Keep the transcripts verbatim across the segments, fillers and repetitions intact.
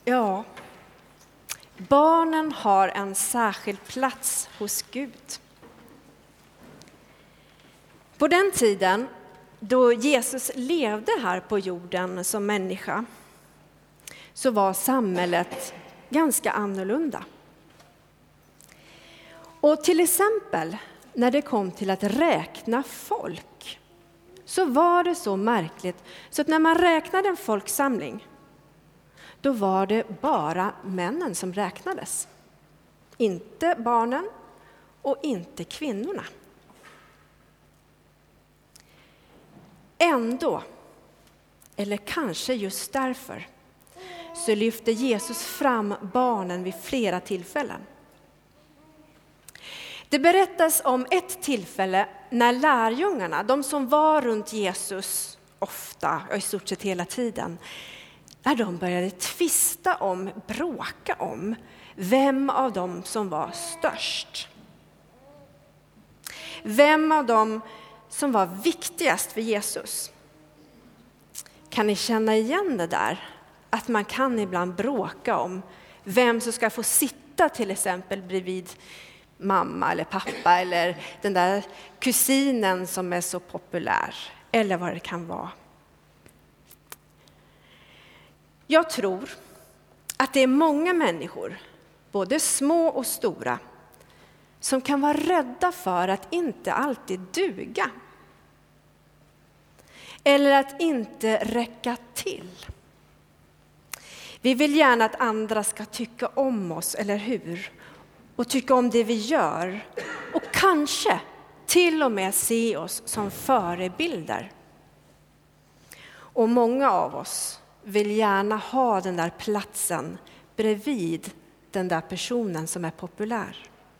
Ja, barnen har en särskild plats hos Gud. På den tiden då Jesus levde här på jorden som människa så var samhället ganska annorlunda. Och till exempel när det kom till att räkna folk så var det så märkligt så att när man räknade en folksamling då var det bara männen som räknades. Inte barnen och inte kvinnorna. Ändå, eller kanske just därför, så lyfte Jesus fram barnen vid flera tillfällen. Det berättas om ett tillfälle när lärjungarna, de som var runt Jesus ofta och i stort sett hela tiden, när de började tvista om, bråka om vem av dem som var störst. Vem av dem som var viktigast för Jesus. Kan ni känna igen det där? Att man kan ibland bråka om vem som ska få sitta till exempel bredvid mamma eller pappa eller den där kusinen som är så populär. Eller vad det kan vara. Jag tror att det är många människor, både små och stora, som kan vara rädda för att inte alltid duga. Eller att inte räcka till. Vi vill gärna att andra ska tycka om oss, eller hur? Och tycka om det vi gör. Och kanske till och med se oss som förebilder. Och många av oss vill gärna ha den där platsen bredvid den där personen som är populär.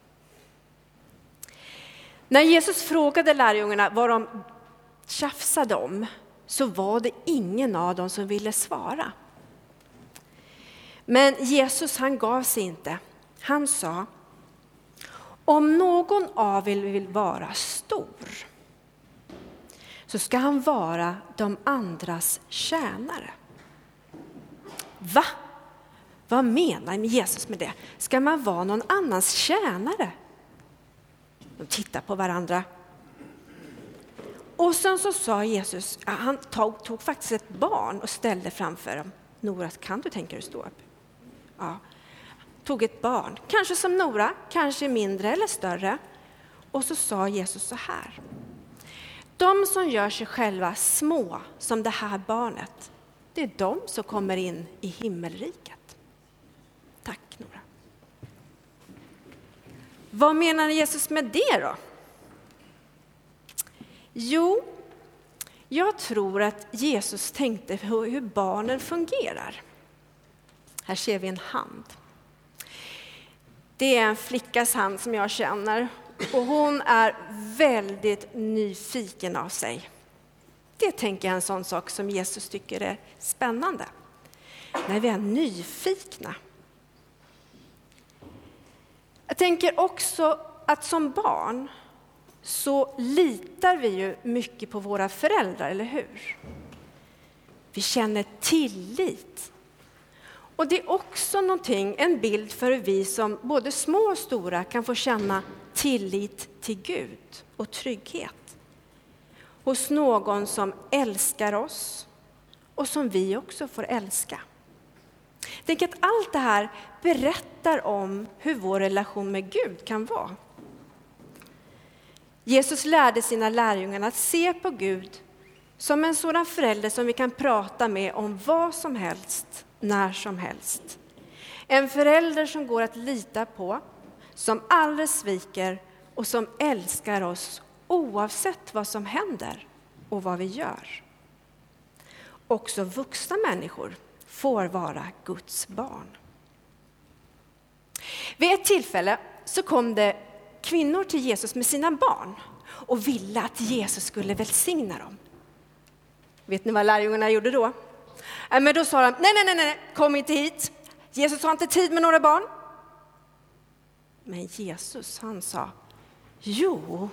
När Jesus frågade lärjungarna vad de tjafsade om så var det ingen av dem som ville svara. Men Jesus han gav sig inte. Han sa: om någon av er vill vara stor så ska han vara de andras tjänare. Va? Vad menar Jesus med det? Ska man vara någon annans tjänare? De tittar på varandra. Och sen så sa Jesus, han tog, tog faktiskt ett barn och ställde framför dem. Nora, kan du tänka dig stå upp? Ja. Tog ett barn, kanske som Nora, kanske mindre eller större. Och så sa Jesus så här: de som gör sig själva små som det här barnet, det är de som kommer in i himmelriket. Tack Nora. Vad menar Jesus med det då? Jo, jag tror att Jesus tänkte hur barnen fungerar. Här ser vi en hand. Det är en flickas hand som jag känner. Och hon är väldigt nyfiken av sig. Det tänker jag är en sån sak som Jesus tycker är spännande. När vi är nyfikna. Jag tänker också att som barn så litar vi ju mycket på våra föräldrar, eller hur? Vi känner tillit. Och det är också någonting, en bild för hur vi som både små och stora kan få känna tillit till Gud och trygghet. Hos någon som älskar oss och som vi också får älska. Tänk att allt det här berättar om hur vår relation med Gud kan vara. Jesus lärde sina lärjungar att se på Gud som en sådan förälder som vi kan prata med om vad som helst, när som helst. En förälder som går att lita på, som aldrig sviker och som älskar oss oavsett vad som händer och vad vi gör. Också vuxna människor får vara Guds barn. Vid ett tillfälle så kom det kvinnor till Jesus med sina barn och ville att Jesus skulle välsigna dem. Vet ni vad lärjungarna gjorde då? Äh, men då sa de, nej, nej, nej, nej, kom inte hit. Jesus har inte tid med några barn. Men Jesus, han sa, jo,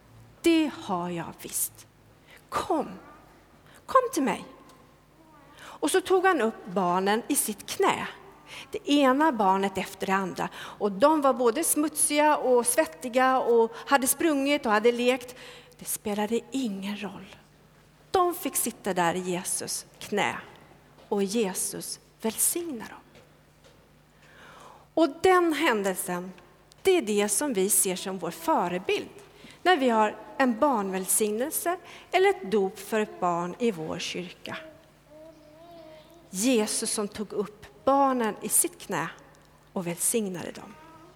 det har jag visst. Kom, kom till mig. Och så tog han upp barnen i sitt knä. Det ena barnet efter det andra. Och de var både smutsiga och svettiga och hade sprungit och hade lekt. Det spelade ingen roll. De fick sitta där i Jesus knä. Och Jesus välsignade dem. Och den händelsen, det är det som vi ser som vår förebild. När vi har en barnvälsignelse eller ett dop för ett barn i vår kyrka. Jesus som tog upp barnen i sitt knä och välsignade dem.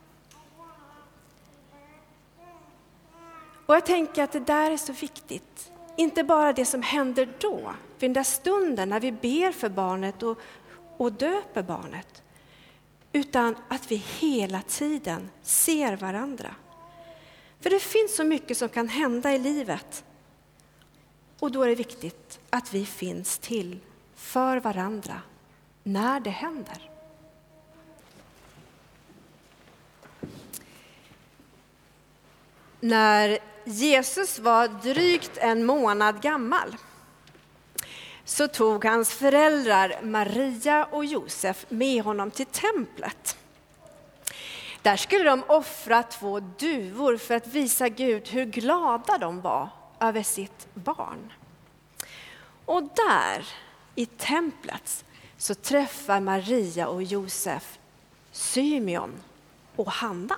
Och jag tänker att det där är så viktigt. Inte bara det som händer då, vid den där stunden när vi ber för barnet och, och döper barnet. Utan att vi hela tiden ser varandra. För det finns så mycket som kan hända i livet. Och då är det viktigt att vi finns till för varandra när det händer. När Jesus var drygt en månad gammal så tog hans föräldrar Maria och Josef med honom till templet. Där skulle de offra två duvor för att visa Gud hur glada de var över sitt barn. Och där i templet så träffar Maria och Josef Symeon och Hanna.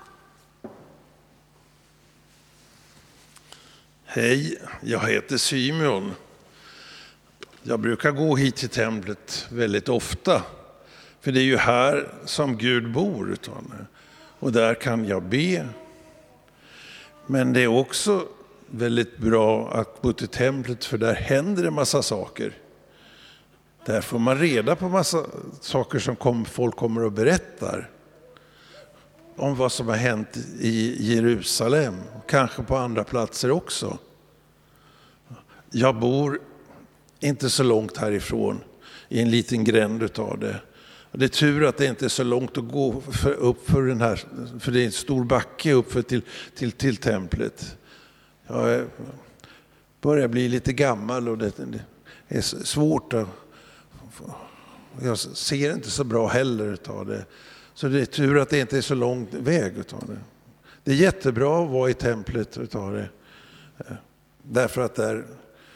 Hej, jag heter Symeon. Jag brukar gå hit till templet väldigt ofta. För det är ju här som Gud bor. Och där kan jag be. Men det är också väldigt bra att gå till templet, för där händer det massa saker. Där får man reda på massa saker som kom, folk kommer och berättar. Om vad som har hänt i Jerusalem. Och kanske på andra platser också. Jag bor inte så långt härifrån. I en liten gränd utav det. Det är tur att det inte är så långt att gå för, upp för den här. För det är en stor backe upp för till, till, till templet. Jag börjar bli lite gammal och det, det är svårt att... Jag ser inte så bra heller utav det. Så det är tur att det inte är så lång väg utav det. Det är jättebra att vara i templet utav det. Därför att där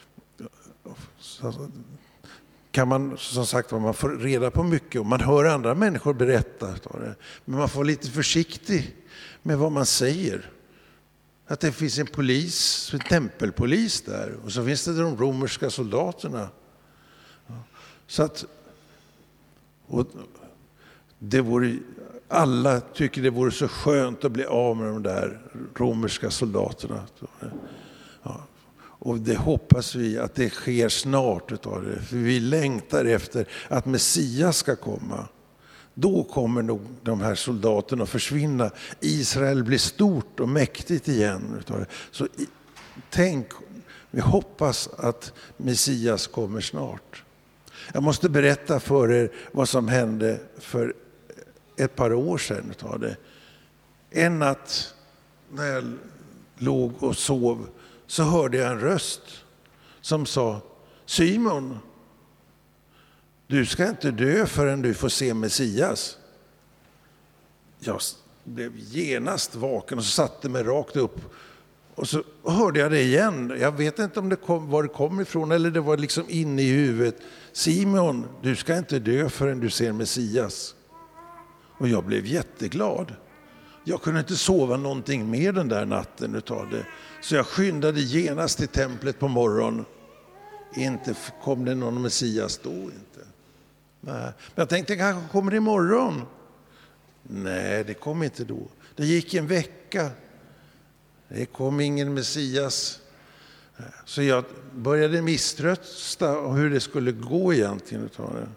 kan man, som sagt, man får reda på mycket och man hör andra människor berätta utav det. Men man får vara lite försiktig med vad man säger. Att det finns en polis, en tempelpolis där, och så finns det de romerska soldaterna. Så att och det vore, alla tycker det vore så skönt att bli av med de där romerska soldaterna. Ja. Och det hoppas vi att det sker snart utav det. För vi längtar efter att Messias ska komma. Då kommer nog de här soldaterna att försvinna. Israel blir stort och mäktigt igen utav det. Så tänk, vi hoppas att Messias kommer snart. Jag måste berätta för er vad som hände för ett par år sedan utav det. En natt när jag låg och sov så hörde jag en röst som sa: Simon, du ska inte dö förrän du får se Messias. Jag blev genast vaken och satte mig rakt upp. Och så hörde jag det igen. Jag vet inte om det kom, var det kom ifrån eller det var liksom inne i huvudet. Simon, du ska inte dö förrän du ser Messias. Och jag blev jätteglad. Jag kunde inte sova någonting mer den där natten utav det. Så jag skyndade genast till templet på morgon. Inte kom det någon Messias då inte. Nej. Men jag tänkte kanske kommer det imorgon. Nej, det kom inte då. Det gick en vecka. Det kom ingen Messias. Så jag började misströsta om hur det skulle gå egentligen utav det.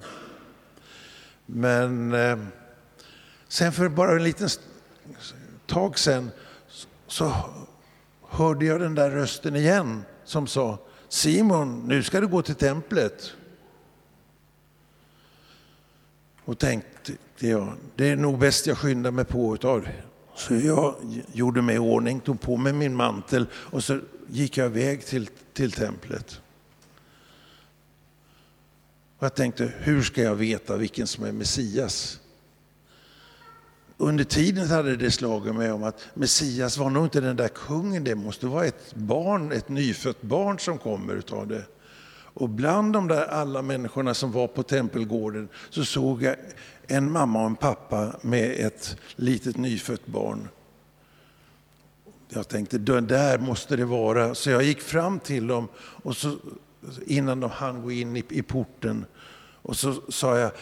Men eh, sen för bara en liten tag sen så hörde jag den där rösten igen som sa: Simon, nu ska du gå till templet. Och tänkte jag, det är nog bäst jag skyndar mig på utav det. Så jag gjorde mig i ordning, tog på mig min mantel och så gick jag iväg till, till templet. Och jag tänkte, hur ska jag veta vilken som är Messias? Under tiden hade det slagit mig om att Messias var nog inte den där kungen, det måste vara ett barn, ett nyfött barn som kommer utav det. Och bland de där alla människorna som var på tempelgården så såg jag en mamma och en pappa med ett litet nyfött barn. Jag tänkte, där måste det vara. Så jag gick fram till dem och så, innan de hann gå in i, i porten, och så sa jag,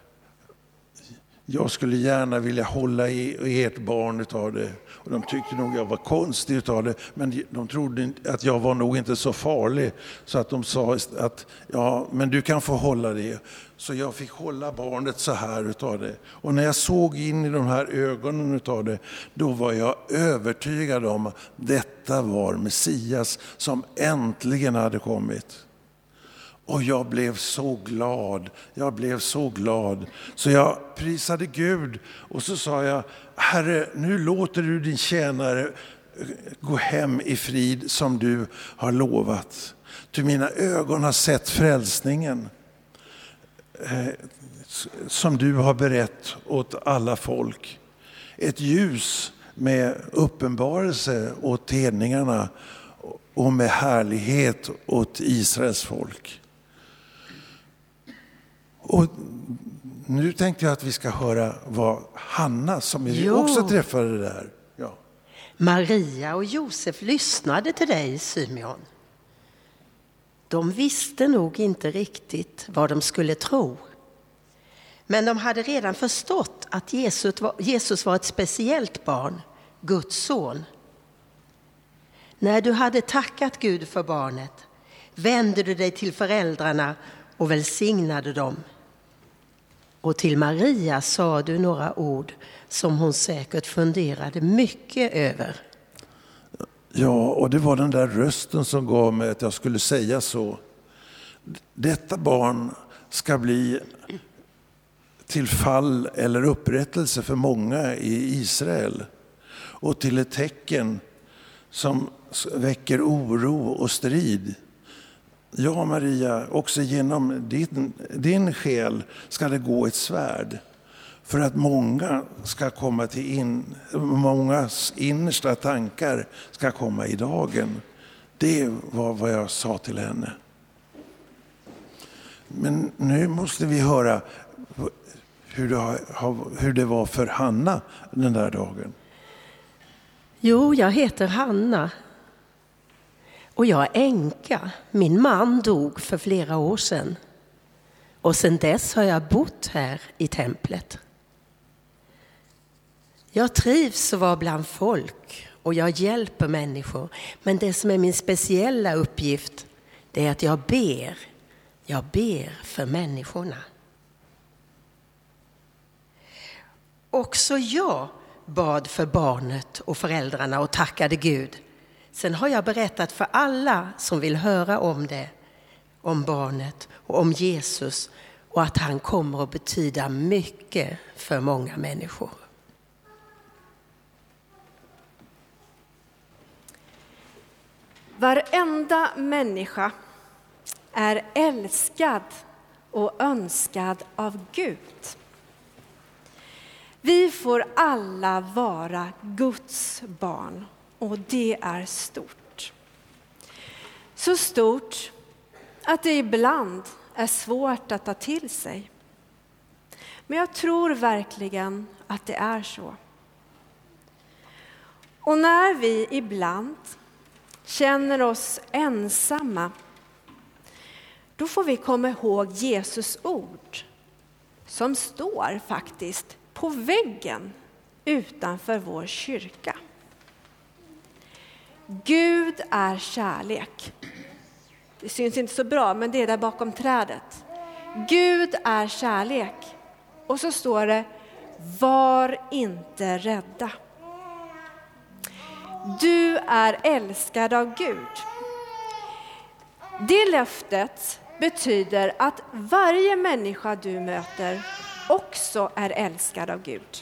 jag skulle gärna vilja hålla i ert barn utav det. Och de tyckte nog jag var konstig utav det, men de trodde att jag var nog inte så farlig. Så att de sa att ja, men du kan få hålla det. Så jag fick hålla barnet så här utav det. Och när jag såg in i de här ögonen utav det, då var jag övertygad om att detta var Messias som äntligen hade kommit. Och jag blev så glad, jag blev så glad. Så jag prisade Gud och så sa jag, Herre, nu låter du din tjänare gå hem i frid som du har lovat. Ty mina ögon har sett frälsningen eh, som du har berett åt alla folk. Ett ljus med uppenbarelse åt hedningarna och med härlighet åt Israels folk. Och nu tänkte jag att vi ska höra vad Hanna, som vi jo. också träffade där. Ja. Maria och Josef lyssnade till dig, Simeon. De visste nog inte riktigt vad de skulle tro. Men de hade redan förstått att Jesus var, Jesus var ett speciellt barn, Guds son. När du hade tackat Gud för barnet vände du dig till föräldrarna och välsignade dem. Och till Maria sa du några ord som hon säkert funderade mycket över. Ja, och det var den där rösten som gav mig att jag skulle säga så. Detta barn ska bli till fall eller upprättelse för många i Israel. Och till ett tecken som väcker oro och strid. Ja, Maria, också genom din, din själ ska det gå ett svärd. För att många ska komma till in, mångas innersta tankar ska komma i dagen. Det var vad jag sa till henne. Men nu måste vi höra hur det, hur det var för Hanna den där dagen. Jo, jag heter Hanna. Och jag är änka. Min man dog för flera år sedan. Och sedan dess har jag bott här i templet. Jag trivs att vara bland folk och jag hjälper människor. Men det som är min speciella uppgift, det är att jag ber. Jag ber för människorna. Också jag bad för barnet och föräldrarna och tackade Gud. Sen har jag berättat för alla som vill höra om det, om barnet och om Jesus och att han kommer att betyda mycket för många människor. Varenda människa är älskad och önskad av Gud. Vi får alla vara Guds barn. Och det är stort. Så stort att det ibland är svårt att ta till sig. Men jag tror verkligen att det är så. Och när vi ibland känner oss ensamma, då får vi komma ihåg Jesus ord som står faktiskt på väggen utanför vår kyrka. Gud är kärlek. Det syns inte så bra, men det är där bakom trädet. Gud är kärlek. Och så står det, var inte rädda. Du är älskad av Gud. Det löftet betyder att varje människa du möter också är älskad av Gud.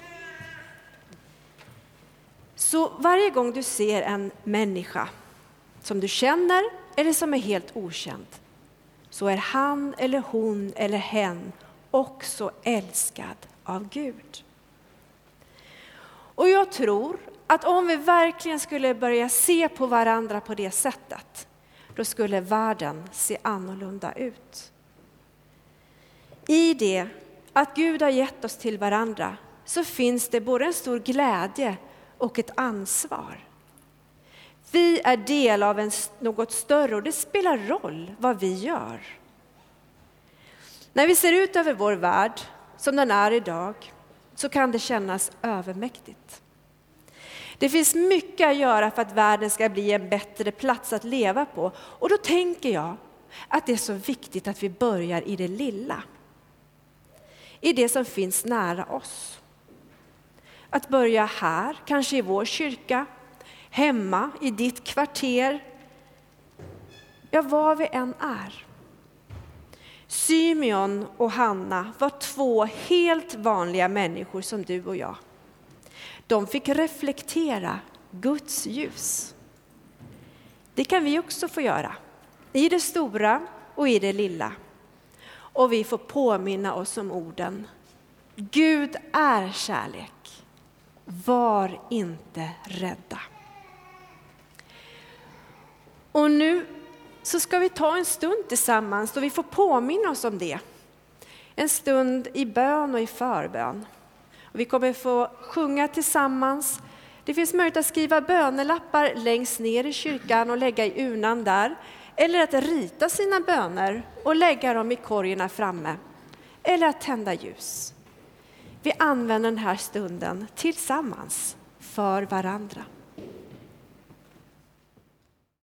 Så varje gång du ser en människa som du känner eller som är helt okänd, så är han eller hon eller hen också älskad av Gud. Och jag tror att om vi verkligen skulle börja se på varandra på det sättet, då skulle världen se annorlunda ut. I det att Gud har gett oss till varandra så finns det både en stor glädje och ett ansvar. Vi är del av en, något större och det spelar roll vad vi gör. När vi ser ut över vår värld som den är idag så kan det kännas övermäktigt. Det finns mycket att göra för att världen ska bli en bättre plats att leva på. Och då tänker jag att det är så viktigt att vi börjar i det lilla. I det som finns nära oss. Att börja här, kanske i vår kyrka, hemma, i ditt kvarter. Ja, var vi än är. Symeon och Hanna var två helt vanliga människor som du och jag. De fick reflektera Guds ljus. Det kan vi också få göra. I det stora och i det lilla. Och vi får påminna oss om orden. Gud är kärlek. Var inte rädda. Och nu så ska vi ta en stund tillsammans då vi får påminna oss om det. En stund i bön och i förbön. Och vi kommer få sjunga tillsammans. Det finns möjlighet att skriva bönelappar längst ner i kyrkan och lägga i urnan där. Eller att rita sina böner och lägga dem i korgarna framme. Eller att tända ljus. Vi använder den här stunden tillsammans för varandra.